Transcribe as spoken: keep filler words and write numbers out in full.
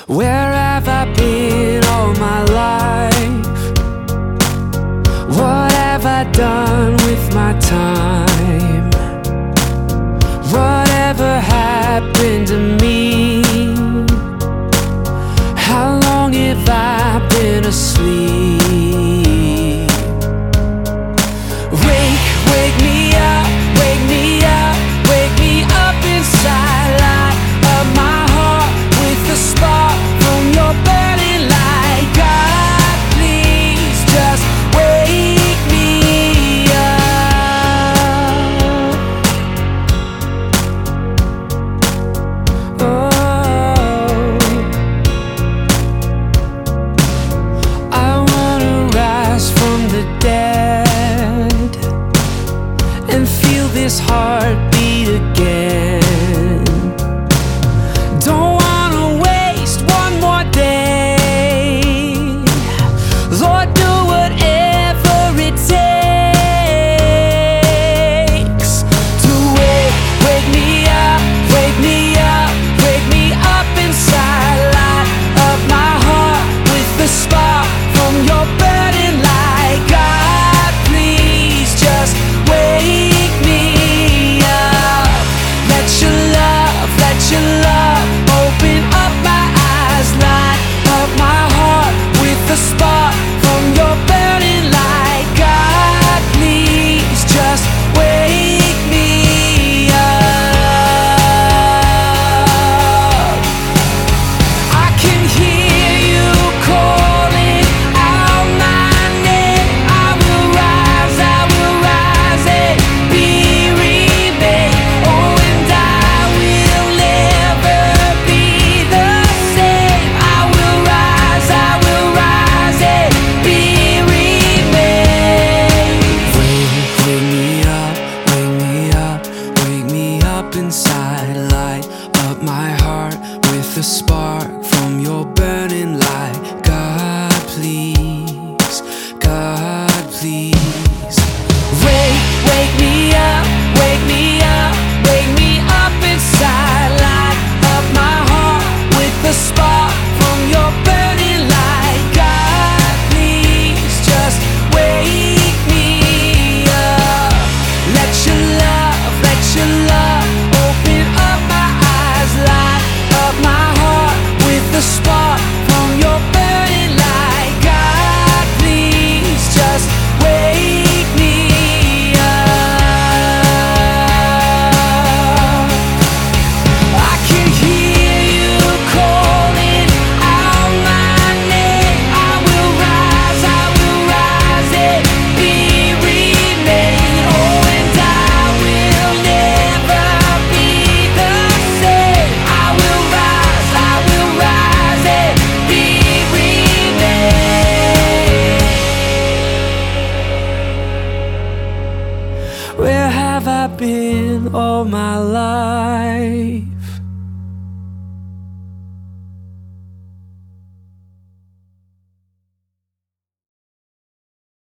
Where have I been all my life? What have I done with my time? Whatever happened to me? How long have I been asleep? Wake, wake me up, wake me up, wake me up inside. Light up my heart with a spark from your burning light. God, please just wake me up. Oh, I wanna rise from the dead and feel this heart beat again. Don't wanna waste one more day. Lord, do whatever it takes to wake, wake me up, wake me up, wake me up inside. Light up my heart with the spark from your burning light. God, please just wake me up. Let your love, let your love open up my eyes. Light up my heart with the spark from your burning light. God, please just wake me up. I can hear you calling out my name. I will rise, I will rise and be remade. Oh, and I will never be the same. I will rise, I will rise and be remade. Wake, wake me up, wake me up, wake me up inside. Light up my heart with a spark from your burning light. God, please, God, please. Wake, wake me up, wake me up, wake me up inside. Light up my heart with the spark from your burning light. God, please just wake me up. Let your love, let your love open up my eyes. Light up my heart with the spark from your burning light. God, please just wake me up. I can hear you calling out my name. I will rise, I will rise and be remade. Oh, and I will never be the same. I will rise, I will rise and be remade. Where have I been all my life?